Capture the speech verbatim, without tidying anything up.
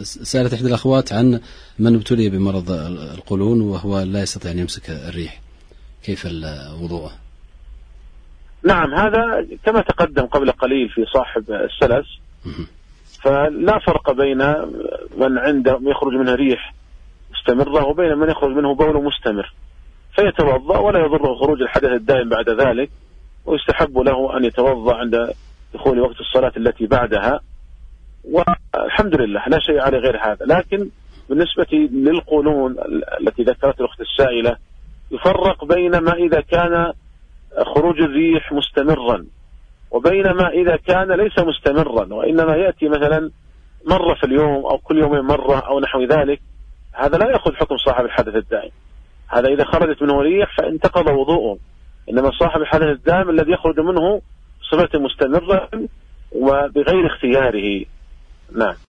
سألت إحدى الأخوات عن من ابتلي بمرض القولون وهو لا يستطيع أن يمسك الريح، كيف وضوءه؟ نعم، هذا كما تقدم قبل قليل في صاحب السلس، فلا فرق بين من عنده يخرج منه ريح مستمرة وبين من يخرج منه بول مستمر، فيتوضأ ولا يضره خروج الحدث الدائم بعد ذلك، ويستحب له أن يتوضأ عند دخول وقت الصلاة التي بعدها، والحمد لله لا شيء على غير هذا. لكن بالنسبة للقولون التي ذكرت الأخت السائلة، يفرق بين ما إذا كان خروج الريح مستمرا وبين ما إذا كان ليس مستمرا وإنما يأتي مثلا مرة في اليوم أو كل يومين مرة أو نحو ذلك، هذا لا يأخذ حكم صاحب الحدث الدائم. هذا إذا خرجت منه ريح فانتقض وضوءه، إنما صاحب الحدث الدائم الذي يخرج منه صفة مستمرة وبغير اختياره. نعم.